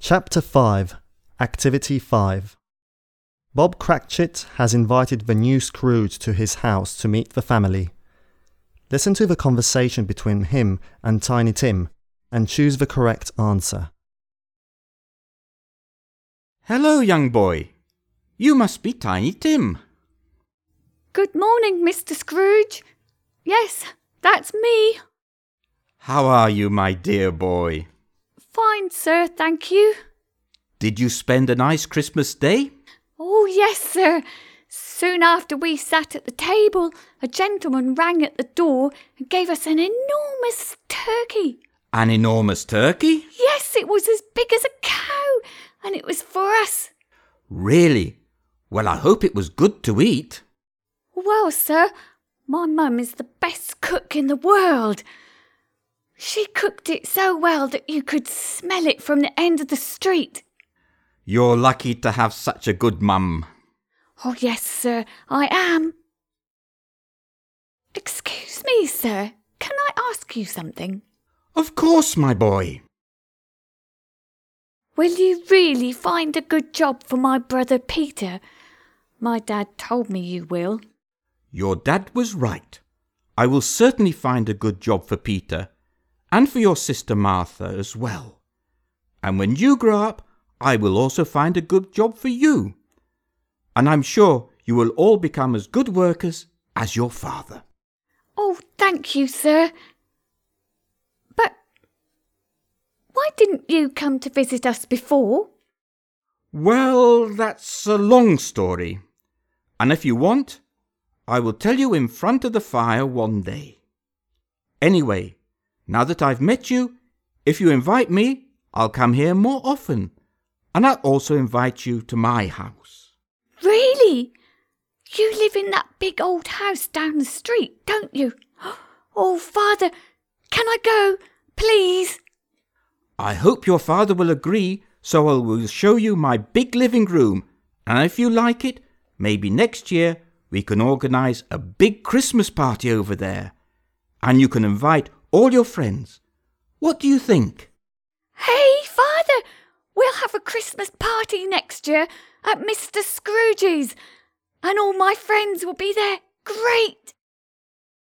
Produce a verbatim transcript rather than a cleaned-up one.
Chapter five. Activity five. Bob Cratchit has invited the new Scrooge to his house to meet the family. Listen to the conversation between him and Tiny Tim and choose the correct answer. Hello, young boy. You must be Tiny Tim. Good morning, Mister Scrooge. Yes, that's me. How are you, my dear boy? Fine, sir, thank you. Did you spend a nice Christmas day? Oh, yes, sir. Soon after we sat at the table, a gentleman rang at the door and gave us an enormous turkey. An enormous turkey? Yes, it was as big as a cow, and it was for us. Really? Well, I hope it was good to eat. Well, sir, my mum is the best cook in the world. She cooked it so well that you could smell it from the end of the street. You're lucky to have such a good mum. Oh, yes, sir, I am. Excuse me, sir, can I ask you something? Of course, my boy. Will you really find a good job for my brother Peter? My dad told me you will. Your dad was right. I will certainly find a good job for Peter, and for your sister Martha as well. And when you grow up, I will also find a good job for you. And I'm sure you will all become as good workers as your father. Oh, thank you, sir. But why didn't you come to visit us before? Well, that's a long story. And if you want, I will tell you in front of the fire one day. Anyway, now that I've met you, if you invite me, I'll come here more often. And I'll also invite you to my house. Really? You live in that big old house down the street, don't you? Oh, Father, can I go, please? I hope your father will agree, so I will show you my big living room. And if you like it, maybe next year we can organise a big Christmas party over there. And you can invite all your friends. What do you think? Hey, Father, we'll have a Christmas party next year at Mister Scrooge's, and all my friends will be there. Great!